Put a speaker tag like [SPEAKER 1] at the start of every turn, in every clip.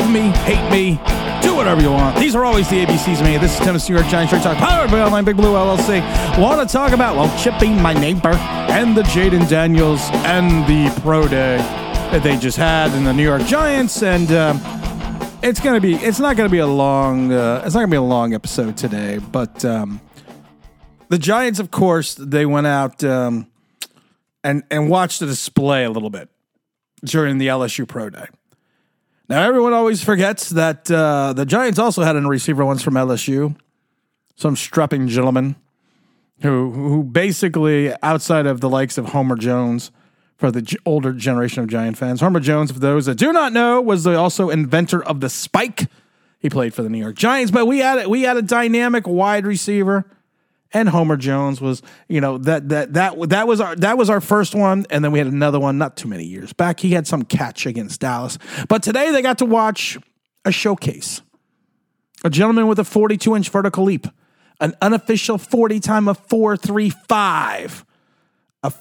[SPEAKER 1] me, hate me, do whatever you want. These are always the ABCs, man. This is Tennessee New York Giants Straight Talk, powered by Online Big Blue LLC. Want to talk about, Chippy, my neighbor, and the Jaden Daniels and the Pro Day that they just had in the New York Giants, and it's not gonna be a long episode today, but the Giants, of course, they went out and watched the display a little bit during the LSU Pro Day. Now, everyone always forgets that the Giants also had a receiver once from LSU, some strapping gentleman who basically, outside of the likes of Homer Jones, for the older generation of Giant fans, Homer Jones, for those that do not know, was the also inventor of the spike. He played for the New York Giants, but we had a dynamic wide receiver. And Homer Jones was, that was our first one, and then we had another one not too many years back. He had some catch against Dallas, but today they got to watch a showcase. A gentleman with a 42-inch vertical leap, an unofficial 40 time of 4.35, a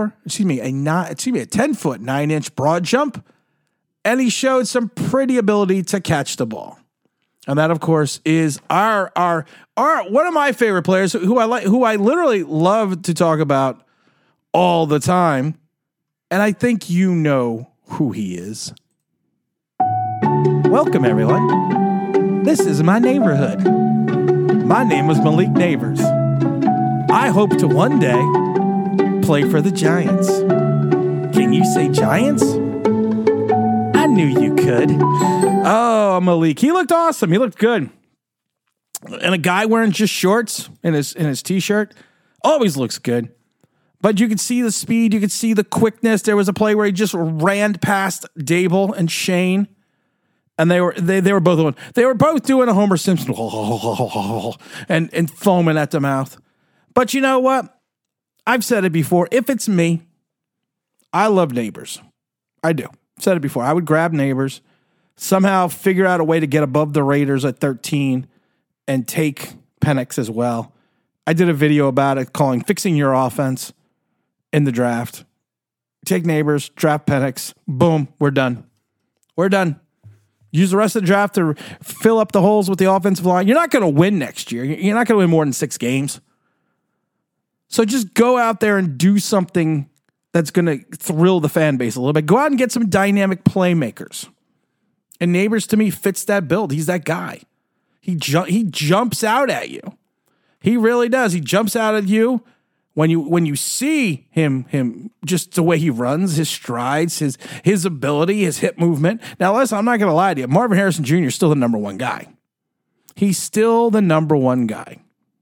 [SPEAKER 1] 10-foot 9-inch broad jump, and he showed some pretty ability to catch the ball. And that, of course, is our one of my favorite players who I literally love to talk about all the time. And I think you know who he is. Welcome, everyone. This is my neighborhood. My name is Malik Neighbors. I hope to one day play for the Giants. Can you say Giants? I knew you could. Oh, Malik. He looked awesome. He looked good. And a guy wearing just shorts in his t-shirt always looks good. But you could see the speed. You could see the quickness. There was a play where he just ran past Dable and Shane. And they were both doing a Homer Simpson and foaming at the mouth. But you know what? I've said it before. If it's me, I love Neighbors. I do. Said it before. I would grab Neighbors, somehow figure out a way to get above the Raiders at 13 and take Penix as well. I did a video about it calling Fixing Your Offense in the draft. Take Neighbors, draft Penix, boom, we're done. We're done. Use the rest of the draft to fill up the holes with the offensive line. You're not going to win next year. You're not going to win more than 6 games. So just go out there and do something that's going to thrill the fan base a little bit. Go out and get some dynamic playmakers. And Neighbors, to me, fits that build. He's that guy. He jumps out at you. He really does. He jumps out at you when you see him just the way he runs, his strides, his ability, his hip movement. Now, listen, I'm not going to lie to you. Marvin Harrison Jr. is still the number one guy. He's still the number one guy.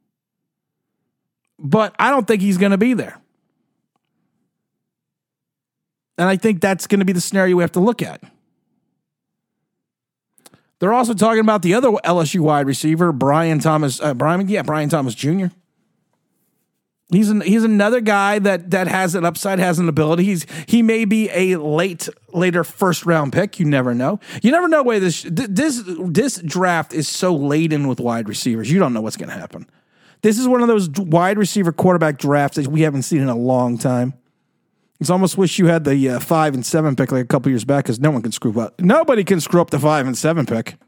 [SPEAKER 1] But I don't think he's going to be there. And I think that's going to be the scenario we have to look at. They're also talking about the other LSU wide receiver, Brian Thomas Jr. He's another guy that has an upside, has an ability. He may be a later first round pick. You never know. You never know where this draft is so laden with wide receivers. You don't know what's going to happen. This is one of those wide receiver quarterback drafts that we haven't seen in a long time. It's almost wish you had the 5 and 7 pick like a couple years back because no one can screw up. Nobody can screw up the 5 and 7 pick.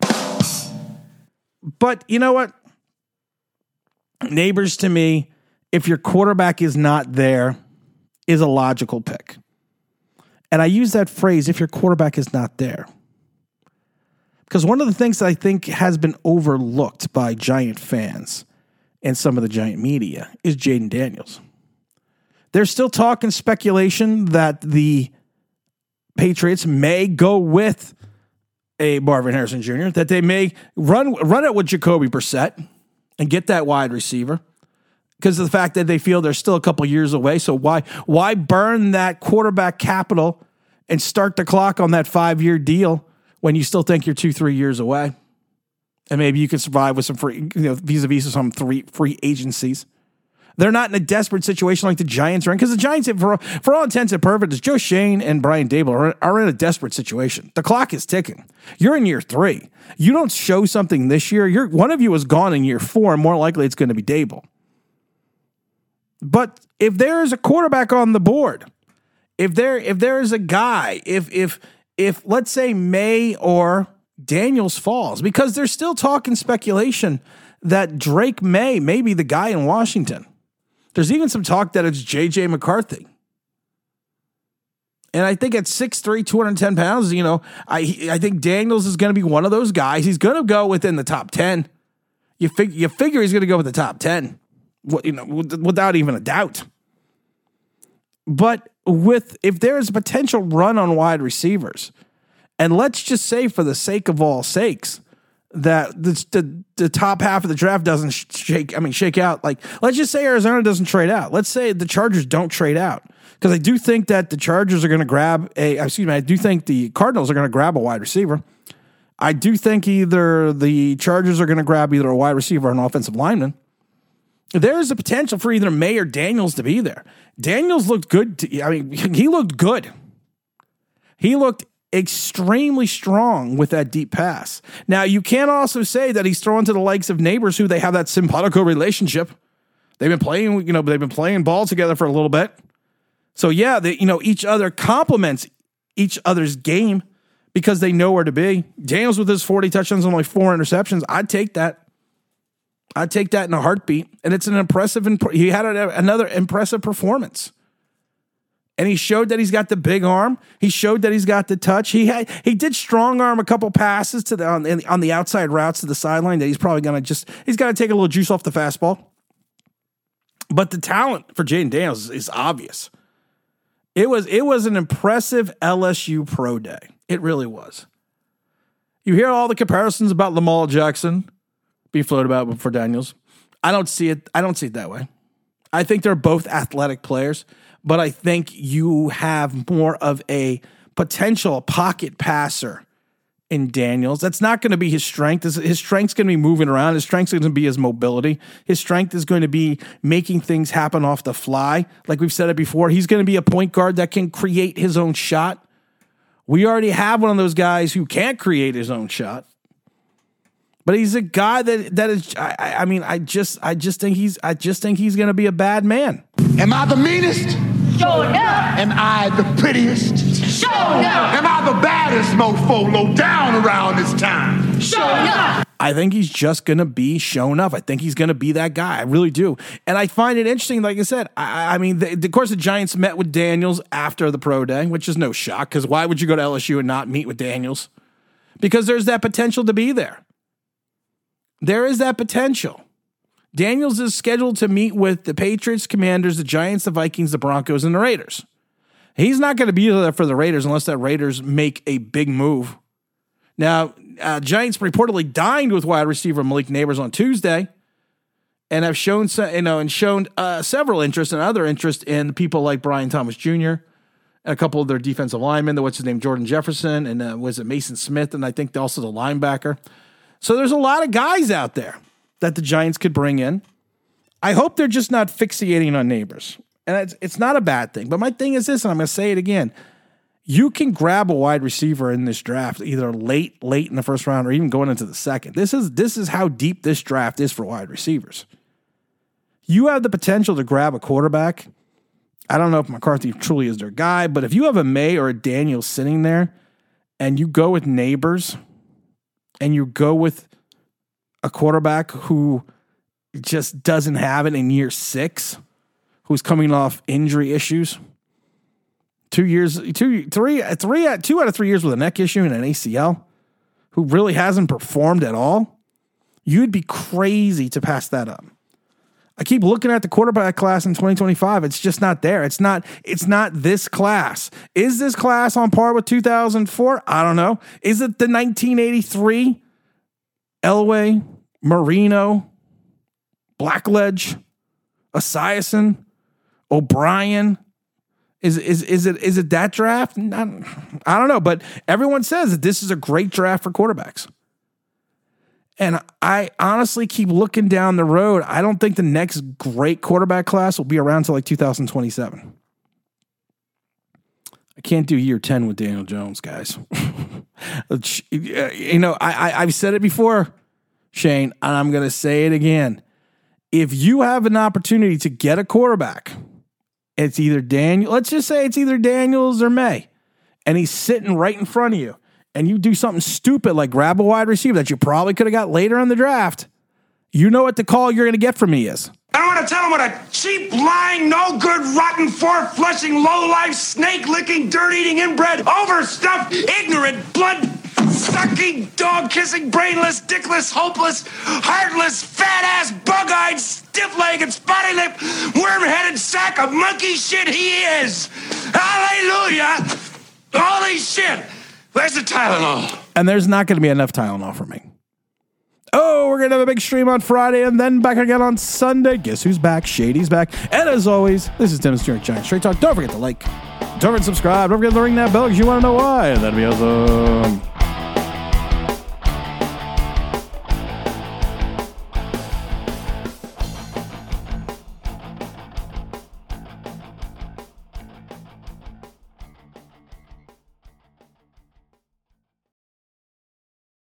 [SPEAKER 1] But you know what? Neighbors, to me, if your quarterback is not there, is a logical pick. And I use that phrase, if your quarterback is not there. Because one of the things that I think has been overlooked by Giant fans and some of the Giant media is Jaden Daniels. There's still talk and speculation that the Patriots may go with a Marvin Harrison Jr., that they may run it with Jacoby Brissett and get that wide receiver because of the fact that they feel they're still a couple years away. So why burn that quarterback capital and start the clock on that 5-year deal when you still think you're 2-3 years away? And maybe you can survive with some free, vis-a-vis some free agencies. They're not in a desperate situation like the Giants are in, because the Giants, for all intents and purposes, Joe Shane and Brian Dable are in a desperate situation. The clock is ticking. You're in year 3. You don't show something this year, one of you is gone in year 4, and more likely it's going to be Dable. But if there is a quarterback on the board, if there is a guy, if let's say May or Daniels falls, because there's still talk and speculation that Drake may be the guy in Washington. There's even some talk that it's J.J. McCarthy. And I think at 6'3", 210 pounds, I think Daniels is going to be one of those guys. He's going to go within the top 10. You figure he's going to go with the top 10, without even a doubt. But if there is a potential run on wide receivers, and let's just say for the sake of all sakes that the top half of the draft doesn't shake out. Like, let's just say Arizona doesn't trade out. Let's say the Chargers don't trade out. Because I do think that the Chargers are going to grab I do think the Cardinals are going to grab a wide receiver. I do think either the Chargers are going to grab either a wide receiver or an offensive lineman. There's a potential for either May or Daniels to be there. Daniels looked good. He looked good. He looked extremely strong with that deep pass. Now, you can't also say that he's throwing to the likes of Neighbors, who they have that simpatico relationship. They've been playing ball together for a little bit. So yeah, each other complements each other's game because they know where to be. Daniels with his 40 touchdowns and only 4 interceptions. I'd take that. I'd take that in a heartbeat. And it's an impressive, he had another impressive performance. And he showed that he's got the big arm. He showed that he's got the touch. He did strong arm a couple passes on the outside routes to the sideline that he's probably going to he's got to take a little juice off the fastball. But the talent for Jayden Daniels is obvious. It was an impressive LSU pro day. It really was. You hear all the comparisons about Lamar Jackson being floated about for Daniels. I don't see it that way. I think they're both athletic players, but I think you have more of a potential pocket passer in Daniels. That's not going to be his strength. His strength's going to be moving around. His strength's going to be his mobility. His strength is going to be making things happen off the fly. Like we've said it before, he's going to be a point guard that can create his own shot. We already have one of those guys who can't create his own shot. But he's a guy that is. I just think he's going to be a bad man.
[SPEAKER 2] Am I the meanest?
[SPEAKER 3] Sure enough.
[SPEAKER 2] Am I the prettiest?
[SPEAKER 3] Sure enough.
[SPEAKER 2] Am I the baddest mofo low down around this time?
[SPEAKER 3] Sure enough.
[SPEAKER 1] I think he's just going to be shown up. I think he's going to be that guy. I really do. And I find it interesting, like I said, of course, the Giants met with Daniels after the pro day, which is no shock, because why would you go to LSU and not meet with Daniels? Because there's that potential to be there. There is that potential. Daniels is scheduled to meet with the Patriots, Commanders, the Giants, the Vikings, the Broncos, and the Raiders. He's not going to be there for the Raiders unless that Raiders make a big move. Now, Giants reportedly dined with wide receiver Malik Neighbors on Tuesday, and have shown several interest and other interest in people like Brian Thomas Jr., and a couple of their defensive linemen. What's his name? Jordan Jefferson, and was it Mason Smith, and I think also the linebacker. So there's a lot of guys out there that the Giants could bring in. I hope they're just not fixating on Neighbors. And it's not a bad thing. But my thing is this, and I'm going to say it again. You can grab a wide receiver in this draft, either late in the first round or even going into the second. This is how deep this draft is for wide receivers. You have the potential to grab a quarterback. I don't know if McCarthy truly is their guy, but if you have a May or a Daniels sitting there and you go with Neighbors and you go with a quarterback who just doesn't have it in year 6, who's coming off injury issues, 2 out of 3 years with a neck issue and an ACL, who really hasn't performed at all, you'd be crazy to pass that up. I keep looking at the quarterback class in 2025. It's just not there. It's not this class. Is this class on par with 2004? I don't know. Is it the 1983 Elway, Marino, Blackledge, Esiason, O'Brien? Is it that draft? I don't know, but everyone says that this is a great draft for quarterbacks. And I honestly keep looking down the road. I don't think the next great quarterback class will be around until like 2027. I can't do year 10 with Daniel Jones, guys. I've said it before, Shane, and I'm going to say it again. If you have an opportunity to get a quarterback, let's just say it's either Daniels or May, and he's sitting right in front of you, and you do something stupid like grab a wide receiver that you probably could have got later in the draft, you know what the call you're going to get from me is.
[SPEAKER 4] I don't want to tell him what a cheap, lying, no good, rotten, four-flushing, low-life, snake-licking, dirt-eating, inbred, overstuffed, ignorant, blood-sucking, dog-kissing, brainless, dickless, hopeless, heartless, fat-ass, bug-eyed, stiff-legged, spotty-lipped, worm-headed sack of monkey shit he is. Hallelujah! Holy shit! Where's the Tylenol?
[SPEAKER 1] And there's not going to be enough Tylenol for me. Oh, we're going to have a big stream on Friday and then back again on Sunday. Guess who's back? Shady's back. And as always, this is Dennis Stewart, Giant Straight Talk. Don't forget to like, don't forget to subscribe, don't forget to ring that bell because you want to know why. That'd be awesome.